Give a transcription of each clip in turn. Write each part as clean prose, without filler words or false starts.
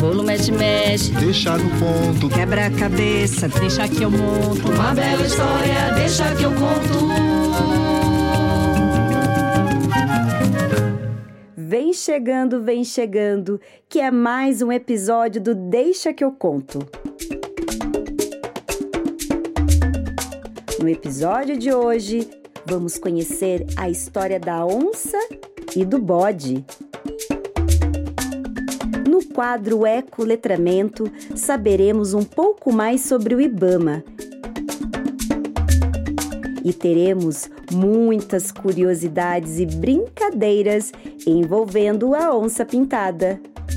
bolo mexe-mexe, deixa no ponto, quebra a cabeça, deixa que eu monto. Uma bela história, deixa que eu conto. Vem chegando, que é mais um episódio do Deixa que eu conto. No episódio de hoje, vamos conhecer a história da onça e do bode. No quadro Ecoletramento, saberemos um pouco mais sobre o Ibama. E teremos muitas curiosidades e brincadeiras envolvendo a onça pintada.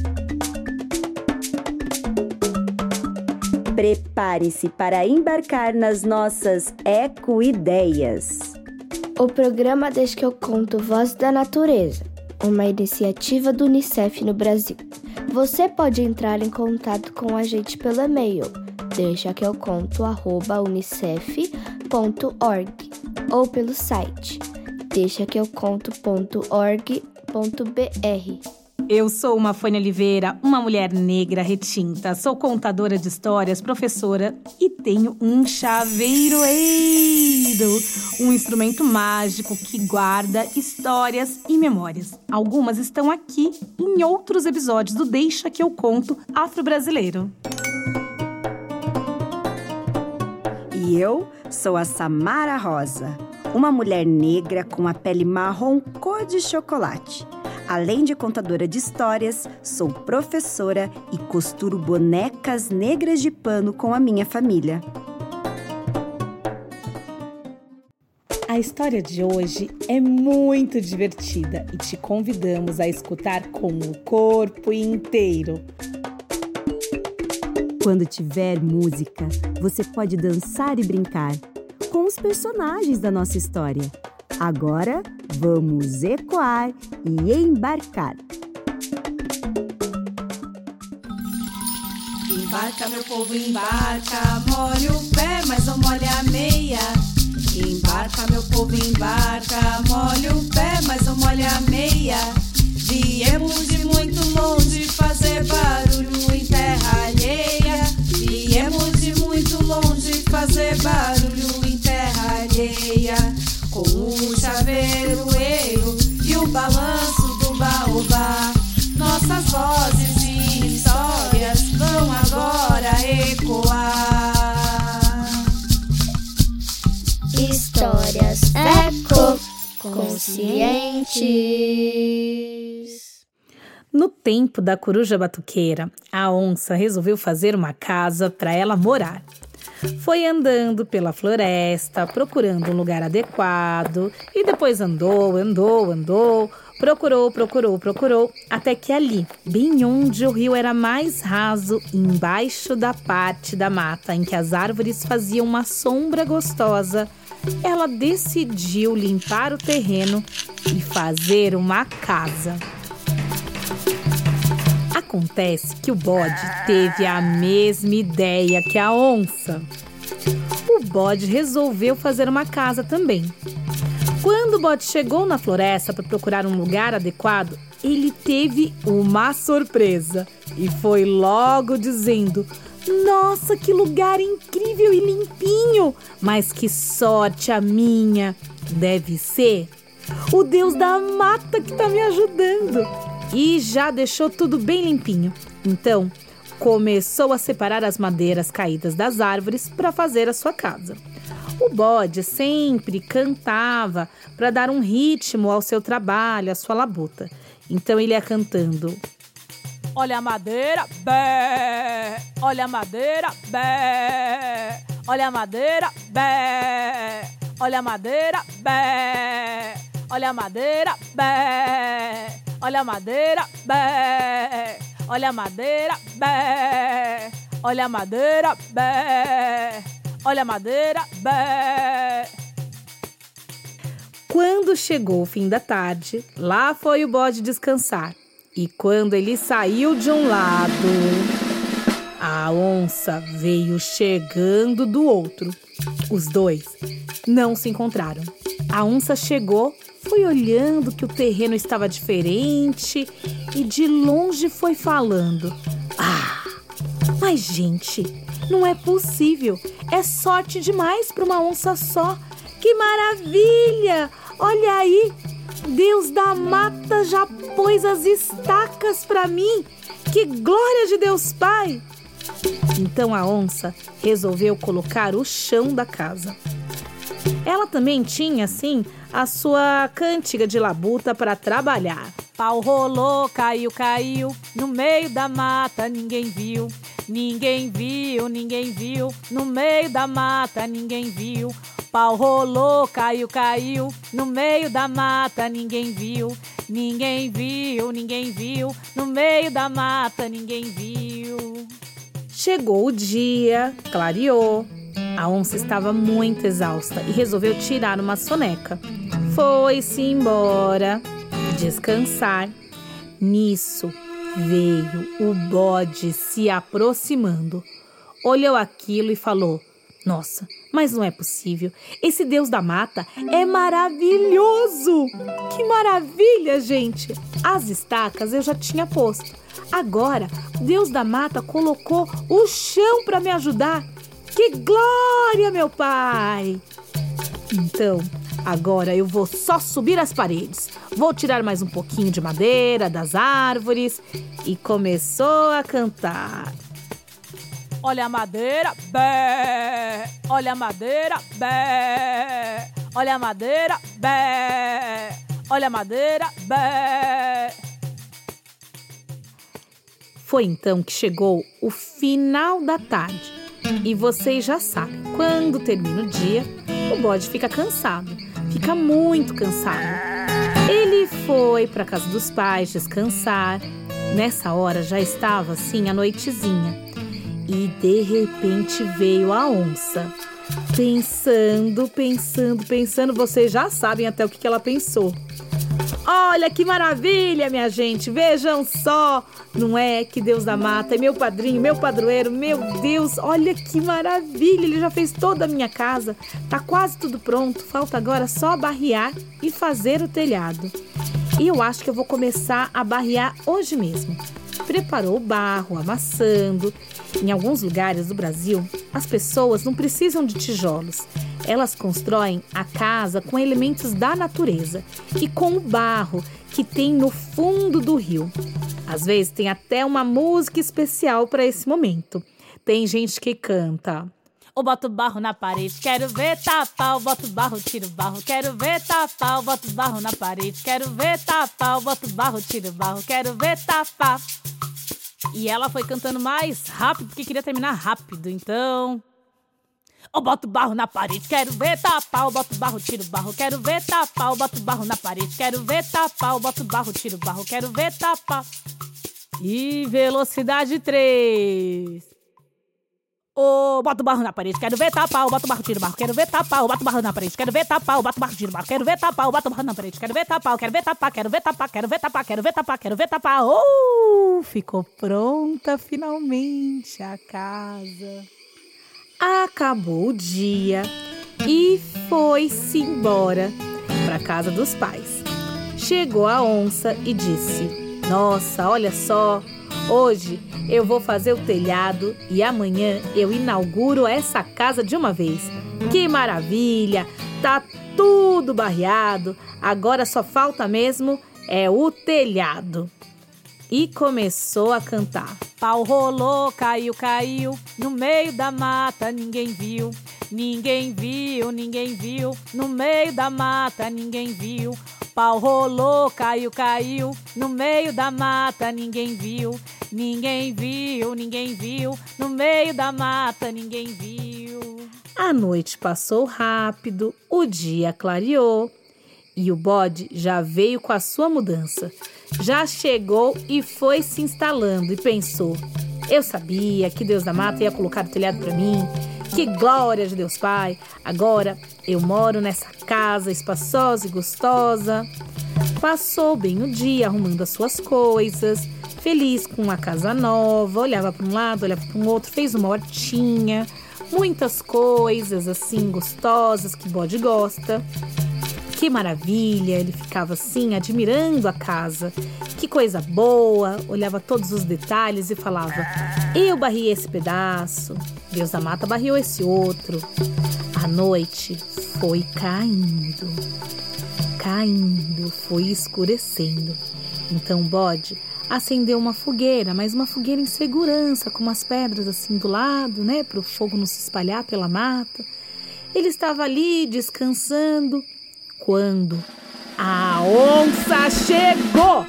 Prepare-se para embarcar nas nossas eco-ideias. O programa Deixa que eu conto Voz da Natureza, uma iniciativa do Unicef no Brasil. Você pode entrar em contato com a gente pelo e-mail deixaqueuconto@unicef.org ou pelo site deixaqueuconto.org.br. Eu sou uma Fânia Oliveira, uma mulher negra retinta. Sou contadora de histórias, professora e tenho um chaveiroeiro, um instrumento mágico que guarda histórias e memórias. Algumas estão aqui em outros episódios do Deixa que eu conto Afro-Brasileiro. E eu sou a Samara Rosa, uma mulher negra com a pele marrom cor de chocolate. Além de contadora de histórias, sou professora e costuro bonecas negras de pano com a minha família. A história de hoje é muito divertida e te convidamos a escutar com o corpo inteiro. Quando tiver música, você pode dançar e brincar com os personagens da nossa história. Agora, vamos ecoar e embarcar. Embarca, meu povo, embarca, molha o pé, mas não molha a meia. Embarca, meu povo, embarca, molha o pé, mas não molha a meia. Viemos de muito longe fazer barulho em terra alheia. Viemos de muito longe fazer barulho em terra alheia. Com o chaveiroeiro e o balanço do baobá, nossas vozes e histórias vão agora ecoar. Histórias eco-conscientes. No tempo da coruja batuqueira, a onça resolveu fazer uma casa para ela morar. Foi andando pela floresta, procurando um lugar adequado, e depois andou, procurou, até que ali, bem onde o rio era mais raso, embaixo da parte da mata em que as árvores faziam uma sombra gostosa, ela decidiu limpar o terreno e fazer uma casa. Acontece que o bode teve a mesma ideia que a onça. O bode resolveu fazer uma casa também. Quando o bode chegou na floresta para procurar um lugar adequado, ele teve uma surpresa e foi logo dizendo: "Nossa, que lugar incrível e limpinho! Mas que sorte a minha! Deve ser o Deus da mata que está me ajudando!" E já deixou tudo bem limpinho. Então, começou a separar as madeiras caídas das árvores para fazer a sua casa. O bode sempre cantava para dar um ritmo ao seu trabalho, à sua labuta. Então ele ia cantando: "Olha a madeira, bé! Olha a madeira, bé! Olha a madeira, bé! Olha a madeira, bé! Olha a madeira, bé! Olha a madeira, bé! Olha a madeira, bé! Olha a madeira, bé! Olha a madeira, bé!" Quando chegou o fim da tarde, lá foi o bode descansar. E quando ele saiu de um lado, a onça veio chegando do outro. Os dois não se encontraram. A onça chegou, foi olhando que o terreno estava diferente e de longe foi falando: Mas, gente, não é possível. É sorte demais para uma onça só. Que maravilha! Olha aí, Deus da mata já pôs as estacas para mim. Que glória de Deus Pai! Então a onça resolveu colocar o chão da casa. Ela também tinha, assim, a sua cantiga de labuta para trabalhar. Pau rolou, caiu, no meio da mata ninguém viu. Ninguém viu, no meio da mata ninguém viu. Pau rolou, caiu, no meio da mata ninguém viu. Ninguém viu, no meio da mata ninguém viu. Chegou o dia, clareou. A onça estava muito exausta e resolveu tirar uma soneca. Foi-se embora descansar. Nisso veio o bode se aproximando. Olhou aquilo e falou: nossa, mas não é possível. Esse Deus da mata é maravilhoso. Que maravilha, gente. As estacas eu já tinha posto. Agora, Deus da mata colocou o chão para me ajudar. Que glória, meu pai! Então, agora eu vou só subir as paredes. Vou tirar mais um pouquinho de madeira das árvores. E começou a cantar. Olha a madeira, bé. Olha a madeira, bé. Olha a madeira, bé. Olha a madeira, bé. Foi então que chegou o final da tarde. E vocês já sabem, quando termina o dia, o bode fica cansado. Fica muito cansado. Ele foi para a casa dos pais descansar. Nessa hora já estava assim a noitezinha. E de repente veio a onça. Pensando, vocês já sabem até o que ela pensou. Olha que maravilha, minha gente, vejam só. Não é que Deus da mata é meu padrinho, meu padroeiro, meu Deus, olha que maravilha. Ele já fez toda a minha casa, tá quase tudo pronto. Falta agora só barrear e fazer o telhado. E eu acho que eu vou começar a barrear hoje mesmo. Preparou o barro, amassando. Em alguns lugares do Brasil, as pessoas não precisam de tijolos. Elas constroem a casa com elementos da natureza e com o barro que tem no fundo do rio. Às vezes tem até uma música especial para esse momento. Tem gente que canta: eu boto barro na parede, quero ver tapar, eu boto barro, tiro barro, quero ver tapar, eu boto barro na parede, quero ver tapar, eu boto barro, tiro barro, quero ver tapar. E ela foi cantando mais rápido porque queria terminar rápido, então... eu boto barro na parede, quero ver tapar, eu boto barro, tiro barro, quero ver tapar, eu boto barro na parede, quero ver tapar, eu boto barro, tiro barro, quero ver tapar. E velocidade 3. Eu boto barro na parede, quero ver tapar, eu boto barro, tiro barro, quero ver tapar, eu boto barro na parede, quero ver tapar, eu boto barro, tiro barro, quero ver tapar, eu boto barro na parede, quero ver tapar, eu quero ver tapar, quero ver tapar, quero ver tapar, quero ver tapar, quero ver tapar. Ficou pronta finalmente a casa. Acabou o dia e foi-se embora para a casa dos pais. Chegou a onça e disse: nossa, olha só, hoje eu vou fazer o telhado e amanhã eu inauguro essa casa de uma vez. Que maravilha, tá tudo barreado, agora só falta mesmo o telhado. E começou a cantar. Pau rolou, caiu, no meio da mata ninguém viu. Ninguém viu, no meio da mata ninguém viu. Pau rolou, caiu, no meio da mata ninguém viu. Ninguém viu, no meio da mata ninguém viu. A noite passou rápido, o dia clareou e o bode já veio com a sua mudança. Já chegou e foi se instalando e pensou: eu sabia que Deus da mata ia colocar o telhado para mim. Que glória de Deus Pai! Agora eu moro nessa casa espaçosa e gostosa. Passou bem o dia arrumando as suas coisas, feliz com a casa nova, olhava para um lado, olhava para um outro, fez uma hortinha, muitas coisas assim gostosas que o bode gosta. Que maravilha! Ele ficava assim admirando a casa. Que coisa boa, olhava todos os detalhes e falava: eu barriei esse pedaço, Deus da Mata barriou esse outro. A noite foi caindo, foi escurecendo. Então o bode acendeu uma fogueira, mas uma fogueira em segurança, com umas pedras assim do lado, né, para o fogo não se espalhar pela mata. Ele estava ali descansando quando a onça chegou.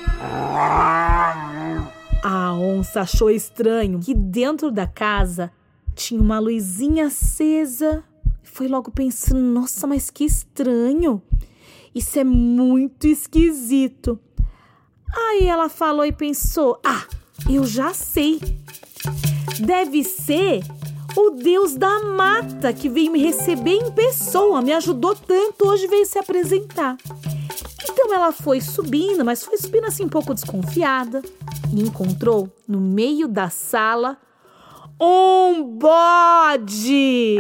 A onça achou estranho que dentro da casa tinha uma luzinha acesa. Foi logo pensando: nossa, mas que estranho. Isso é muito esquisito. Aí ela falou e pensou: eu já sei. Deve ser o Deus da Mata que veio me receber em pessoa. Me ajudou tanto, hoje veio se apresentar. Então ela foi subindo, mas foi subindo assim um pouco desconfiada. E encontrou no meio da sala um bode.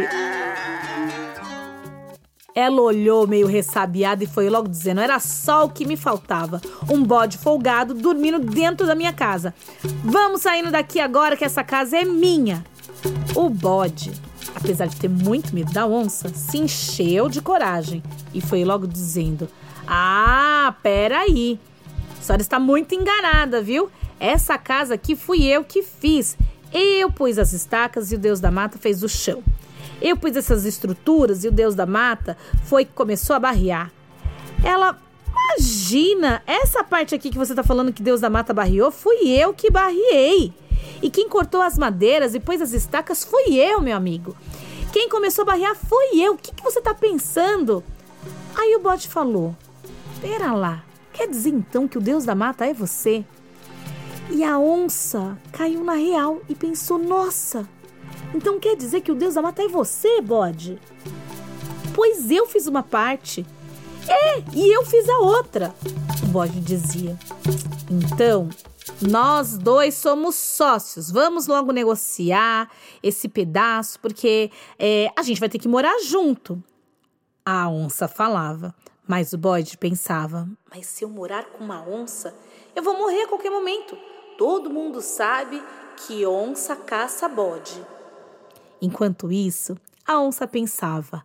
Ela olhou meio ressabiada e foi logo dizendo: era só o que me faltava. Um bode folgado dormindo dentro da minha casa. Vamos saindo daqui agora que essa casa é minha. O bode, apesar de ter muito medo da onça, se encheu de coragem e foi logo dizendo: peraí. A senhora está muito enganada, viu? Essa casa aqui fui eu que fiz. Eu pus as estacas e o Deus da Mata fez o chão. Eu pus essas estruturas e o Deus da Mata foi que começou a barrear. Ela: imagina, essa parte aqui que você está falando que Deus da Mata barreou, fui eu que barreei. E quem cortou as madeiras e pôs as estacas fui eu, meu amigo. Quem começou a barrear fui eu. O que você está pensando? Aí o bode falou: pera lá, quer dizer então que o Deus da Mata é você? E a onça caiu na real e pensou: nossa, então quer dizer que o Deus da Mata é você, bode? Pois eu fiz uma parte. E eu fiz a outra, o bode dizia. Então, nós dois somos sócios. Vamos logo negociar esse pedaço, porque a gente vai ter que morar junto. A onça falava, mas o bode pensava: mas se eu morar com uma onça, eu vou morrer a qualquer momento. Todo mundo sabe que onça caça bode. Enquanto isso, a onça pensava: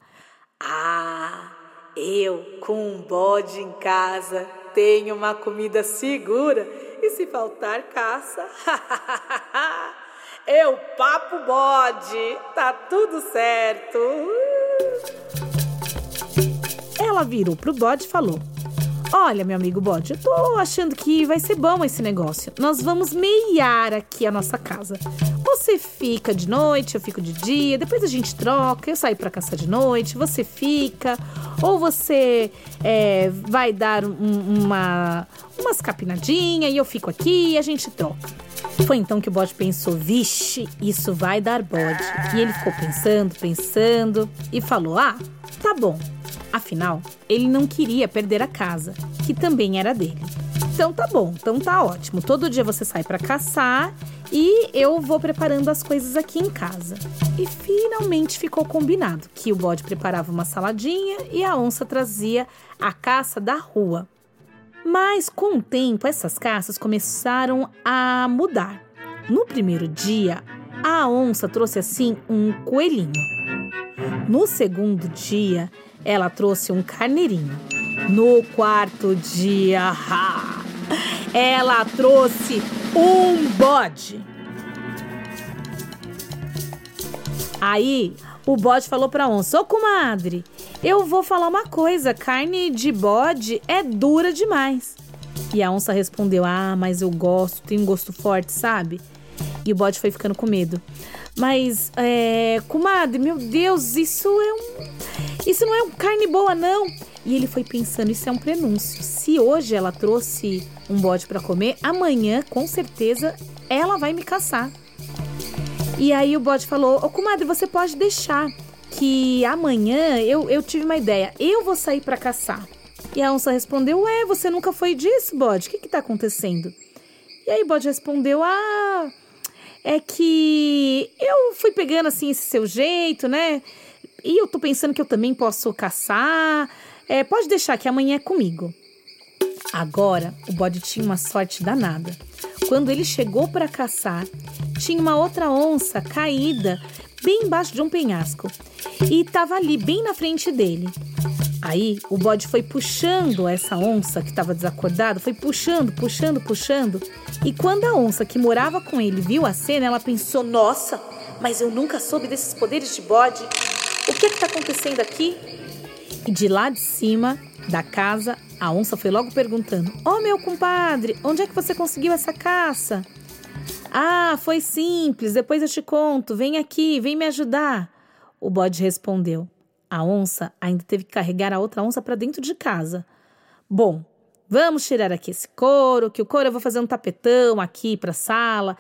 eu com um bode em casa tenho uma comida segura e se faltar caça, eu papo bode, tá tudo certo. Ela virou pro bode e falou: olha, meu amigo bode, eu tô achando que vai ser bom esse negócio. Nós vamos meiar aqui a nossa casa. Você fica de noite, eu fico de dia, depois a gente troca, eu saio pra caçar de noite, você fica, ou você vai dar umas capinadinhas e eu fico aqui e a gente troca. Foi então que o bode pensou: vixe, isso vai dar bode. E ele ficou pensando e falou: tá bom. Afinal, ele não queria perder a casa, que também era dele. Então tá bom, então tá ótimo. Todo dia você sai pra caçar e eu vou preparando as coisas aqui em casa. E finalmente ficou combinado que o bode preparava uma saladinha e a onça trazia a caça da rua. Mas com o tempo, essas caças começaram a mudar. No primeiro dia, a onça trouxe assim um coelhinho. No segundo dia, ela trouxe um carneirinho. No quarto dia, ela trouxe um bode. Aí, o bode falou pra onça: ô comadre, eu vou falar uma coisa, carne de bode é dura demais. E a onça respondeu: mas eu gosto, tem um gosto forte, sabe? E o bode foi ficando com medo. Mas, comadre, meu Deus, isso não é carne boa, não. E ele foi pensando: isso é um prenúncio. Se hoje ela trouxe um bode pra comer, amanhã, com certeza, ela vai me caçar. E aí o bode falou: ô comadre, você pode deixar que amanhã eu tive uma ideia. Eu vou sair pra caçar. E a onça respondeu: você nunca foi disso, bode? O que tá acontecendo? E aí o bode respondeu: é que eu fui pegando assim esse seu jeito, né? E eu tô pensando que eu também posso caçar. Pode deixar que amanhã é comigo. Agora, o bode tinha uma sorte danada. Quando ele chegou para caçar, tinha uma outra onça caída bem embaixo de um penhasco e estava ali, bem na frente dele. Aí, o bode foi puxando essa onça que estava desacordada, foi puxando. E quando a onça que morava com ele viu a cena, ela pensou: nossa, mas eu nunca soube desses poderes de bode. O que está acontecendo aqui? E de lá de cima da casa, a onça foi logo perguntando: meu compadre, onde é que você conseguiu essa caça? Ah, foi simples, depois eu te conto, vem aqui, vem me ajudar. O bode respondeu. A onça ainda teve que carregar a outra onça para dentro de casa. Bom, vamos tirar aqui esse couro, que o couro eu vou fazer um tapetão aqui para a sala.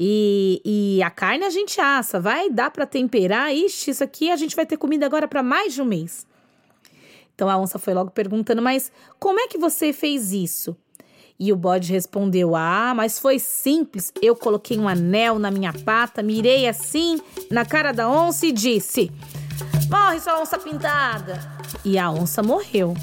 E a carne a gente assa, vai dar para temperar. Ixi, isso aqui a gente vai ter comida agora para mais de um mês. Então a onça foi logo perguntando: mas como é que você fez isso? E o bode respondeu: mas foi simples. Eu coloquei um anel na minha pata, mirei assim na cara da onça e disse: morre, sua onça pintada. E a onça morreu.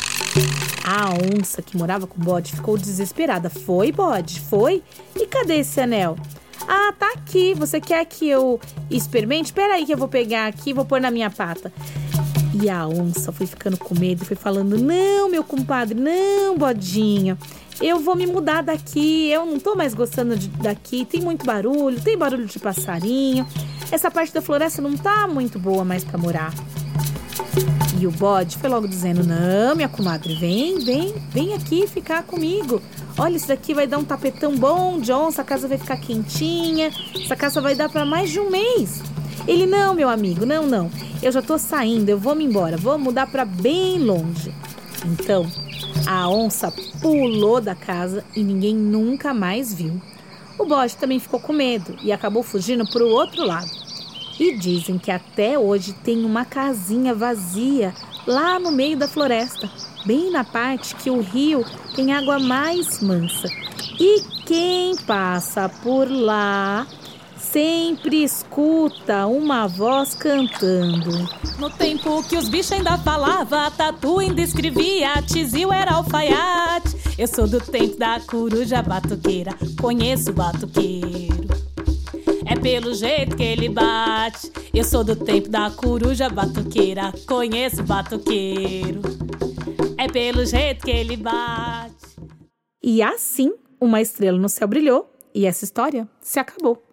A onça que morava com o bode ficou desesperada. Foi, bode? Foi? E cadê esse anel? Tá aqui. Você quer que eu experimente? Espera aí que eu vou pegar aqui e vou pôr na minha pata. E a onça foi ficando com medo e foi falando: não, meu compadre, não, bodinho. Eu vou me mudar daqui, eu não tô mais gostando daqui, tem muito barulho, tem barulho de passarinho. Essa parte da floresta não tá muito boa mais pra morar. E o bode foi logo dizendo: não, minha comadre, vem aqui ficar comigo. Olha, isso daqui vai dar um tapetão bom de onça, a casa vai ficar quentinha, essa casa vai dar pra mais de um mês. Ele: não, meu amigo, não, eu já tô saindo, eu vou me embora, vou mudar pra bem longe. Então, a onça pulou da casa e ninguém nunca mais viu. O bode também ficou com medo e acabou fugindo pro outro lado. E dizem que até hoje tem uma casinha vazia lá no meio da floresta, bem na parte que o rio tem água mais mansa. E quem passa por lá sempre escuta uma voz cantando. No tempo que os bichos ainda falavam, tatu ainda escrevia, tizil era alfaiate. Eu sou do tempo da coruja batuqueira, conheço o batuqueiro. É pelo jeito que ele bate. Eu sou do tempo da coruja batuqueira, conheço o batuqueiro. É pelo jeito que ele bate. E assim, uma estrela no céu brilhou e essa história se acabou.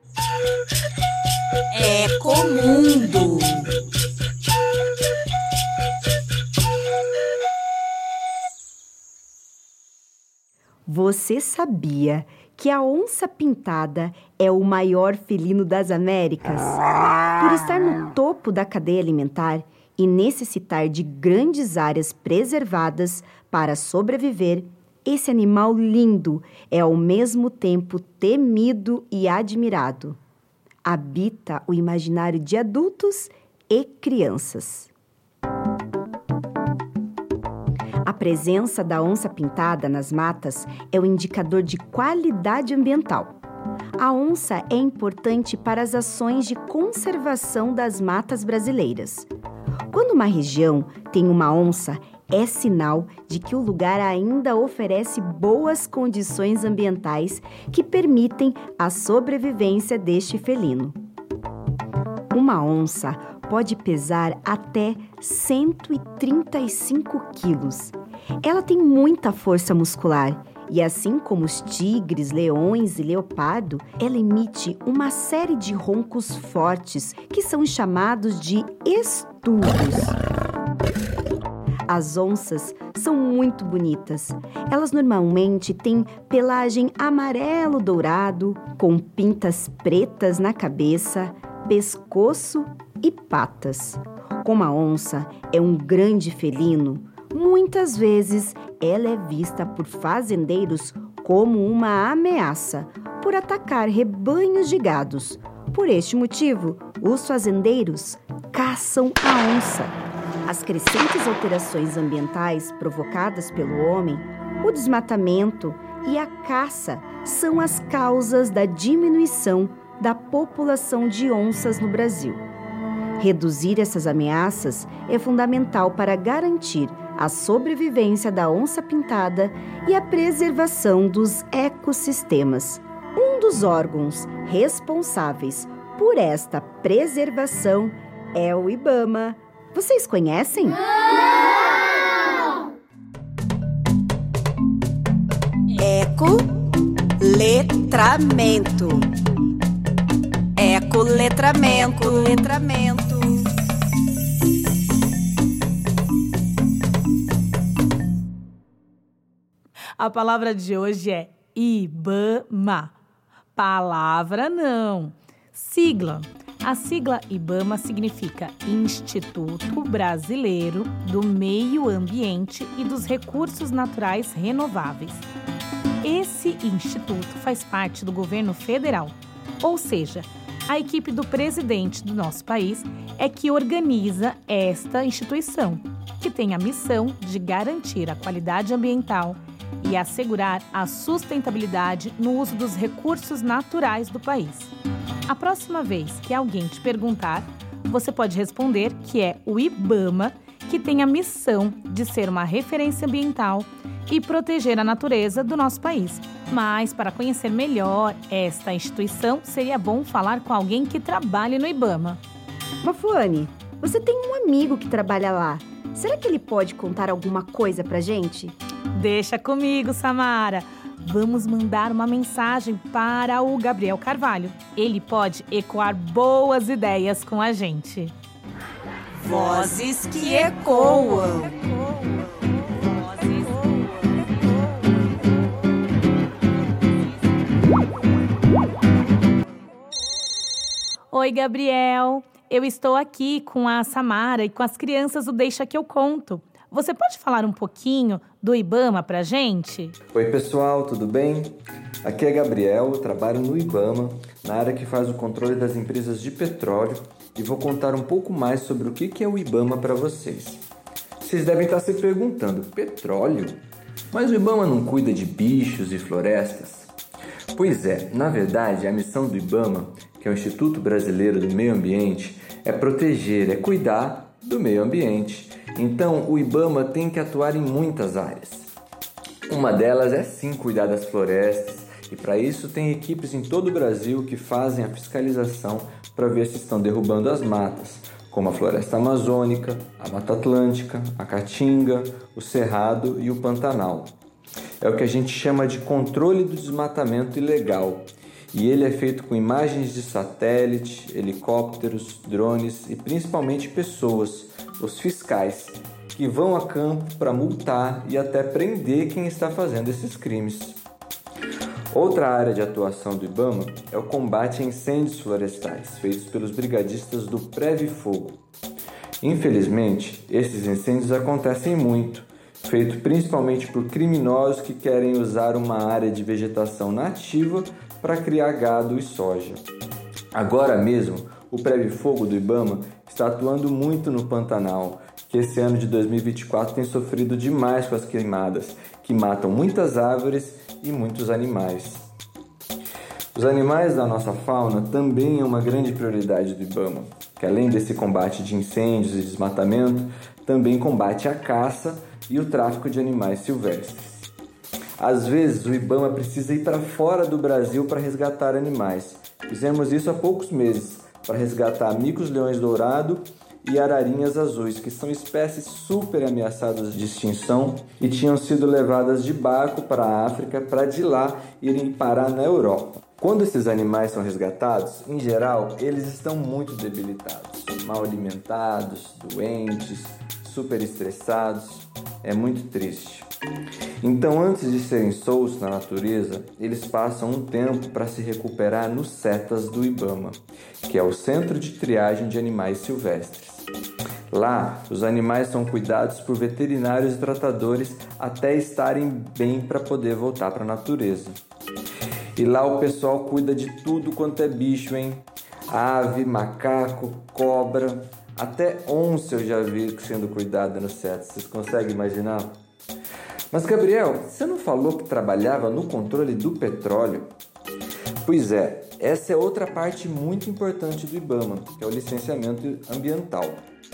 Ecomundo. Você sabia que a onça pintada é o maior felino das Américas? Por estar no topo da cadeia alimentar e necessitar de grandes áreas preservadas para sobreviver, esse animal lindo é ao mesmo tempo temido e admirado. Habita o imaginário de adultos e crianças. A presença da onça pintada nas matas é um indicador de qualidade ambiental. A onça é importante para as ações de conservação das matas brasileiras. Quando uma região tem uma onça, é sinal de que o lugar ainda oferece boas condições ambientais que permitem a sobrevivência deste felino. Uma onça pode pesar até 135 quilos. Ela tem muita força muscular e, assim como os tigres, leões e leopardo, ela emite uma série de roncos fortes que são chamados de estudos. As onças são muito bonitas. Elas normalmente têm pelagem amarelo-dourado, com pintas pretas na cabeça, pescoço e patas. Como a onça é um grande felino, muitas vezes ela é vista por fazendeiros como uma ameaça, por atacar rebanhos de gados. Por este motivo, os fazendeiros caçam a onça. As crescentes alterações ambientais provocadas pelo homem, o desmatamento e a caça são as causas da diminuição da população de onças no Brasil. Reduzir essas ameaças é fundamental para garantir a sobrevivência da onça-pintada e a preservação dos ecossistemas. Um dos órgãos responsáveis por esta preservação é o IBAMA. Vocês conhecem? Não! Ecoletramento. Ecoletramento. A palavra de hoje é IBAMA. Palavra não. Sigla. A sigla IBAMA significa Instituto Brasileiro do Meio Ambiente e dos Recursos Naturais Renováveis. Esse instituto faz parte do governo federal, ou seja, a equipe do presidente do nosso país é que organiza esta instituição, que tem a missão de garantir a qualidade ambiental e assegurar a sustentabilidade no uso dos recursos naturais do país. A próxima vez que alguém te perguntar, você pode responder que é o IBAMA, que tem a missão de ser uma referência ambiental e proteger a natureza do nosso país. Mas, para conhecer melhor esta instituição, seria bom falar com alguém que trabalhe no IBAMA. Mafuane, você tem um amigo que trabalha lá. Será que ele pode contar alguma coisa pra gente? Deixa comigo, Samara. Vamos mandar uma mensagem para o Gabriel Carvalho. Ele pode ecoar boas ideias com a gente. Vozes que ecoam. Oi, Gabriel. Eu estou aqui com a Samara e com as crianças do Deixa que eu conto. Você pode falar um pouquinho do IBAMA pra gente? Oi, pessoal, tudo bem? Aqui é Gabriel, eu trabalho no IBAMA, na área que faz o controle das empresas de petróleo, e vou contar um pouco mais sobre o que é o IBAMA para vocês. Vocês devem estar se perguntando, petróleo? Mas o IBAMA não cuida de bichos e florestas? Pois é, na verdade, a missão do IBAMA, que é o Instituto Brasileiro do Meio Ambiente, é proteger, é cuidar do meio ambiente. Então, o IBAMA tem que atuar em muitas áreas. Uma delas é sim cuidar das florestas, e para isso tem equipes em todo o Brasil que fazem a fiscalização para ver se estão derrubando as matas, como a floresta amazônica, a Mata Atlântica, a Caatinga, o Cerrado e o Pantanal. É o que a gente chama de controle do desmatamento ilegal, e ele é feito com imagens de satélite, helicópteros, drones e principalmente pessoas, os fiscais, que vão a campo para multar e até prender quem está fazendo esses crimes. Outra área de atuação do IBAMA é o combate a incêndios florestais, feitos pelos brigadistas do Previ-Fogo. Infelizmente, esses incêndios acontecem muito, feito principalmente por criminosos que querem usar uma área de vegetação nativa para criar gado e soja. Agora mesmo, o Previ-Fogo do IBAMA está atuando muito no Pantanal, que esse ano de 2024 tem sofrido demais com as queimadas, que matam muitas árvores e muitos animais. Os animais da nossa fauna também é uma grande prioridade do IBAMA, que além desse combate de incêndios e desmatamento, também combate a caça e o tráfico de animais silvestres. Às vezes, o IBAMA precisa ir para fora do Brasil para resgatar animais. Fizemos isso há poucos meses, para resgatar micos-leões-dourado e ararinhas azuis, que são espécies super ameaçadas de extinção e tinham sido levadas de barco para a África para de lá irem parar na Europa. Quando esses animais são resgatados, em geral, eles estão muito debilitados, mal alimentados, doentes, super estressados. É muito triste. Então, antes de serem soltos na natureza, eles passam um tempo para se recuperar nos CETAS do IBAMA, que é o Centro de Triagem de Animais Silvestres. Lá, os animais são cuidados por veterinários e tratadores até estarem bem para poder voltar para a natureza. E lá o pessoal cuida de tudo quanto é bicho, hein? Ave, macaco, cobra, até onça eu já vi sendo cuidada no CETAS. Vocês conseguem imaginar? Mas, Gabriel, você não falou que trabalhava no controle do petróleo? Pois é, essa é outra parte muito importante do IBAMA, que é o licenciamento ambiental.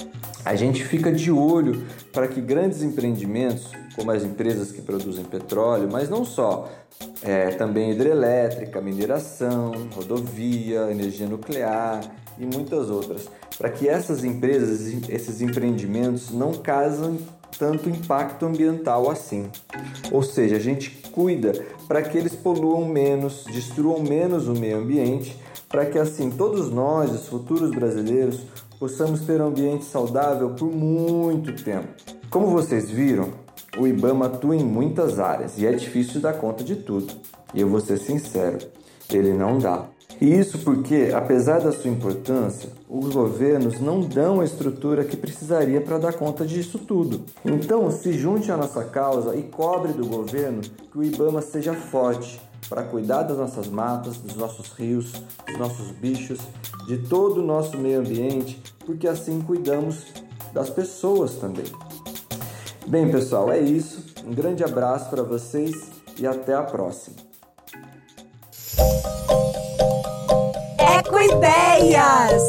A gente fica de olho para que grandes empreendimentos, como as empresas que produzem petróleo, mas não só, também hidrelétrica, mineração, rodovia, energia nuclear e muitas outras, para que essas empresas, esses empreendimentos não causem tanto impacto ambiental assim. Ou seja, a gente cuida para que eles poluam menos, destruam menos o meio ambiente, para que assim todos nós, os futuros brasileiros, possamos ter um ambiente saudável por muito tempo. Como vocês viram, o IBAMA atua em muitas áreas e é difícil dar conta de tudo. E eu vou ser sincero, ele não dá. E isso porque, apesar da sua importância, os governos não dão a estrutura que precisaria para dar conta disso tudo. Então, se junte à nossa causa e cobre do governo que o IBAMA seja forte para cuidar das nossas matas, dos nossos rios, dos nossos bichos, de todo o nosso meio ambiente, porque assim cuidamos das pessoas também. Bem, pessoal, é isso. Um grande abraço para vocês e até a próxima. Ecoideias!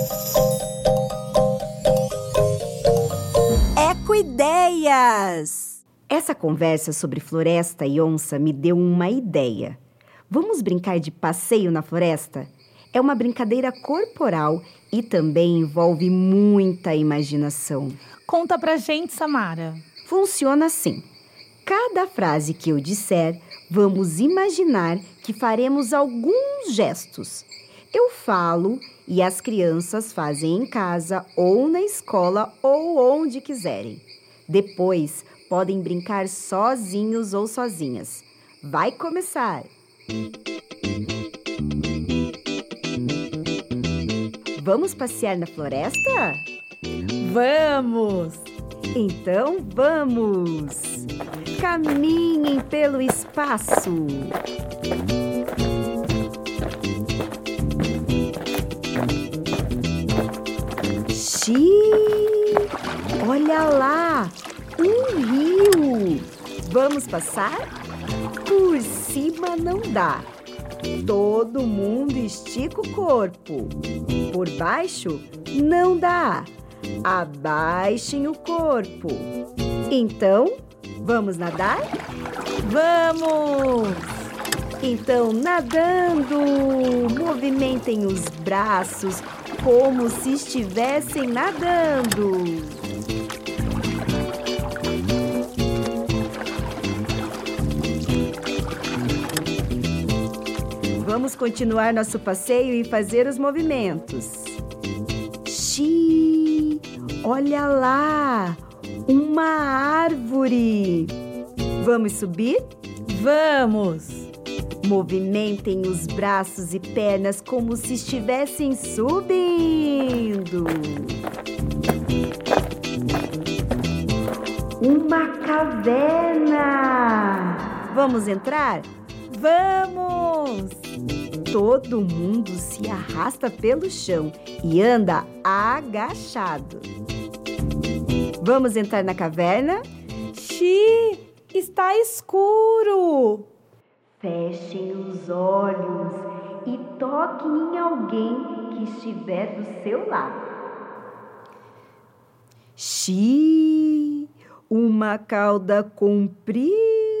Ecoideias! Essa conversa sobre floresta e onça me deu uma ideia. Vamos brincar de passeio na floresta? É uma brincadeira corporal e também envolve muita imaginação. Conta pra gente, Samara. Funciona assim. Cada frase que eu disser, vamos imaginar que faremos alguns gestos. Eu falo e as crianças fazem em casa ou na escola ou onde quiserem. Depois, podem brincar sozinhos ou sozinhas. Vai começar! Vamos passear na floresta? Vamos! Então vamos! Caminhem pelo espaço! Olha lá! Um rio! Vamos passar? Por cima não dá. Todo mundo estica o corpo. Por baixo não dá. Abaixem o corpo. Então, vamos nadar? Vamos! Então, nadando, movimentem os braços como se estivessem nadando. Vamos continuar nosso passeio e fazer os movimentos. Olha lá, uma árvore. Vamos subir? Vamos! Movimentem os braços e pernas como se estivessem subindo. Uma caverna. Vamos entrar? Vamos! Todo mundo se arrasta pelo chão e anda agachado. Vamos entrar na caverna? Está escuro! Fechem os olhos e toquem em alguém que estiver do seu lado. Uma cauda comprida,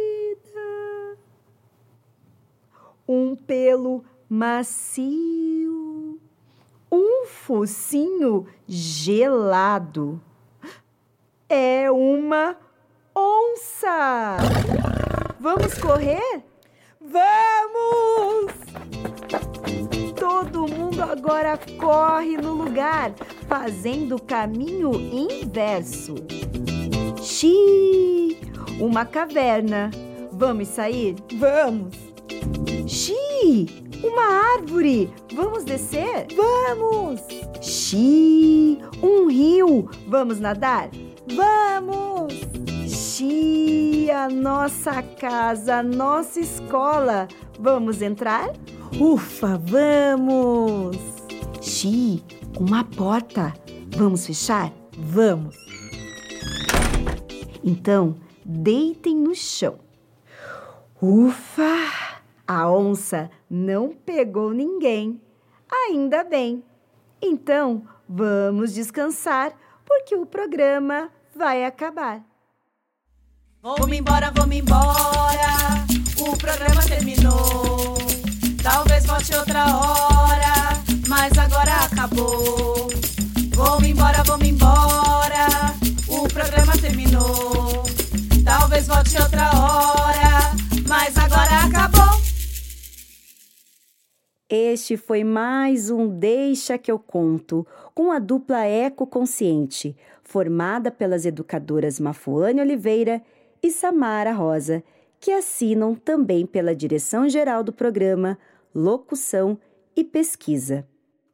um pelo macio, um focinho gelado. É uma onça! Vamos correr? Vamos! Todo mundo agora corre no lugar, fazendo o caminho inverso. Uma caverna. Vamos sair? Vamos! Uma árvore. Vamos descer? Vamos! Um rio. Vamos nadar? Vamos! A nossa casa, a nossa escola. Vamos entrar? Ufa, vamos! Uma porta. Vamos fechar? Vamos! Então, deitem no chão. Ufa! A onça não pegou ninguém. Ainda bem. Então, vamos descansar, porque o programa vai acabar. Vou-me embora, o programa terminou. Talvez volte outra hora, mas agora acabou. Vou-me embora, o programa terminou. Talvez volte outra hora, mas agora acabou. Este foi mais um Deixa que eu conto, com a dupla Ecoconsciente, formada pelas educadoras Mafuane Oliveira e Samara Rosa, que assinam também pela direção-geral do programa, locução e pesquisa.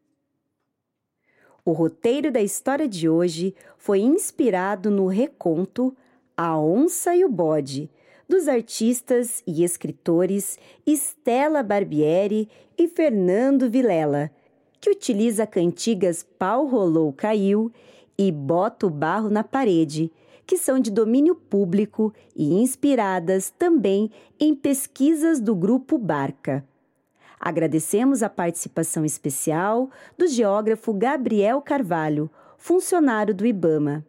O roteiro da história de hoje foi inspirado no reconto A Onça e o Bode, dos artistas e escritores Stella Barbieri e Fernando Vilela, que utiliza cantigas Pau Rolou Caiu e Bota o Barro na Parede, que são de domínio público e inspiradas também em pesquisas do Grupo Barca. Agradecemos a participação especial do geógrafo Gabriel Carvalho, funcionário do IBAMA.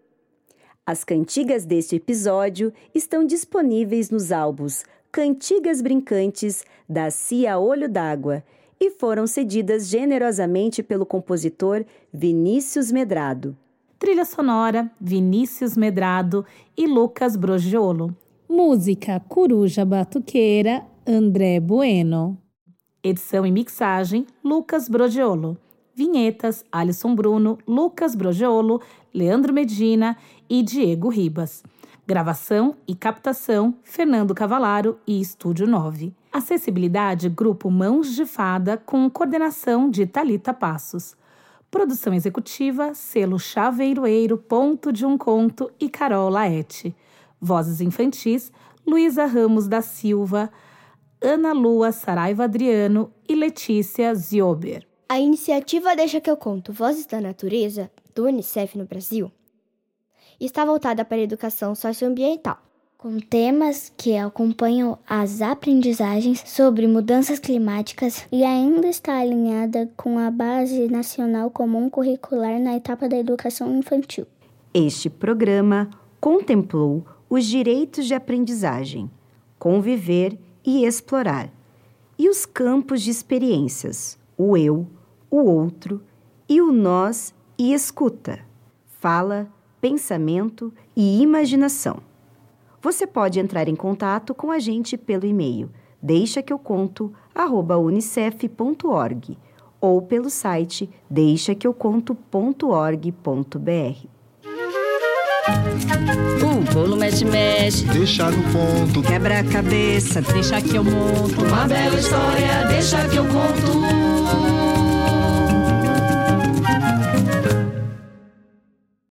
As cantigas deste episódio estão disponíveis nos álbuns Cantigas Brincantes, da Cia Olho d'Água, e foram cedidas generosamente pelo compositor Vinícius Medrado. Trilha sonora, Vinícius Medrado e Lucas Brogiolo. Música, Coruja Batuqueira, André Bueno. Edição e mixagem, Lucas Brogiolo. Vinhetas, Alisson Bruno, Lucas Brogiolo, Leandro Medina e Diego Ribas. Gravação e captação, Fernando Cavalaro e Estúdio 9. Acessibilidade, Grupo Mãos de Fada, com coordenação de Thalita Passos. Produção executiva, selo Chaveiroeiro, Ponto de um Conto e Carol Laete. Vozes infantis, Luísa Ramos da Silva, Ana Lua Saraiva Adriano e Letícia Ziober. A iniciativa Deixa que eu conto, Vozes da Natureza, do Unicef no Brasil, está voltada para a educação socioambiental, com temas que acompanham as aprendizagens sobre mudanças climáticas e ainda está alinhada com a Base Nacional Comum Curricular na etapa da educação infantil. Este programa contemplou os direitos de aprendizagem, conviver e explorar, e os campos de experiências, o eu, o outro e o nós e escuta, fala, pensamento e imaginação. Você pode entrar em contato com a gente pelo e-mail deixaqueuconto@unicef.org ou pelo site deixaqueuconto.org.br. O bolo mexe, Deixa no ponto. quebra a cabeça, deixa que eu monto. Uma bela história, deixa que eu conto.